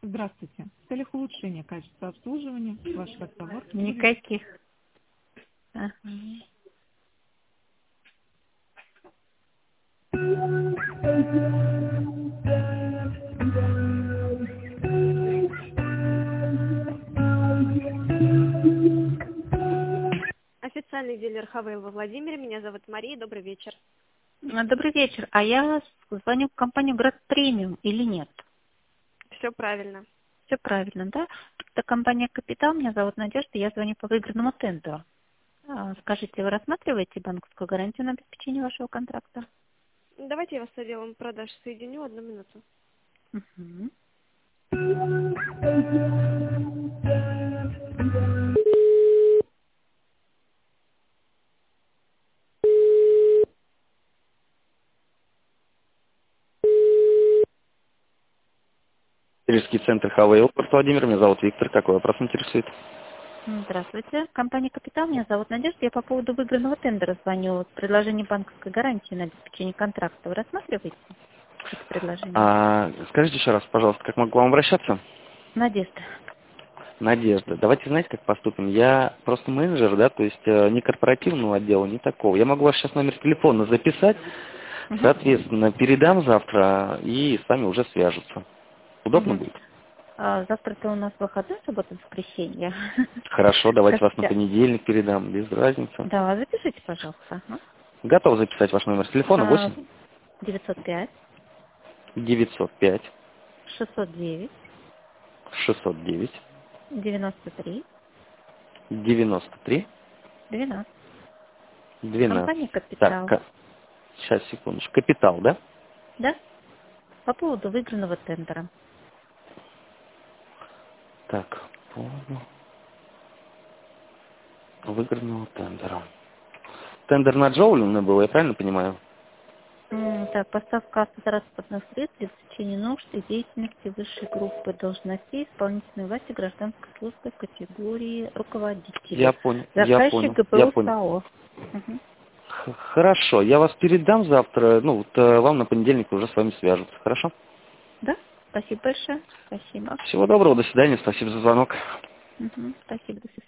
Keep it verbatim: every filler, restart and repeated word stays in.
Здравствуйте. В целях улучшения качества обслуживания ваш разговор... Никаких. А. Официальный дилер Хавейл во Владимире. Меня зовут Мария. Добрый вечер. А, Добрый вечер. А я звоню в компанию Град Премиум или нет? Все правильно. Все правильно, да? Это компания Капитал. Меня зовут Надежда. Я звоню по выигранному тендеру. А, Скажите, вы рассматриваете банковскую гарантию на обеспечение вашего контракта? Давайте я вас с отделом продаж соединю. Одну минуту. Мгм. Рижский центр ХВЛ, Порт Владимир. Меня зовут Виктор. Какой вопрос интересует? Здравствуйте. Компания Капитал. Меня зовут Надежда. Я по поводу выигранного тендера звоню. Вот предложение банковской гарантии на обеспечение контракта. Вы рассматриваете это предложение? А, скажите еще раз, пожалуйста, как могу к вам обращаться? Надежда. Надежда. Давайте, знаете, как поступим? Я просто менеджер, да, то есть э, не корпоративного отдела, не такого. Я могу ваш сейчас номер телефона записать, Мгм. соответственно, передам завтра и с вами уже свяжутся. Удобно Мгм. будет? А завтра-то у нас выходной, суббота, воскресенье. Хорошо, давайте вас на Скажите, понедельник передам, без разницы. да, запишите, пожалуйста. Ага. Готов записать ваш номер телефона? А, восемь девятьсот пять девятьсот пять шестьсот девять шестьсот девять девяносто три девяносто три двенадцать. двенадцать. Компания Так, Капитал. ка- сейчас, секундочку. Капитал, да? Да? По поводу выигранного тендера. Так, поводу выигранного тендера. Тендер на Джоулина был, я правильно понимаю? М, Так, поставка автотранспортных средств для обеспечения нужд и деятельности высшей группы должностей исполнительной власти гражданской службы категории Я руководителей. понял, я Заказчик понял, я ГПУ понял. САО. Мгм. Х- Хорошо, я вас передам завтра, ну, вот э, вам на понедельник уже с вами свяжутся, хорошо? Да? Спасибо большое. Спасибо. Всего доброго, до свидания, спасибо за звонок. Мгм. Спасибо. До свидания.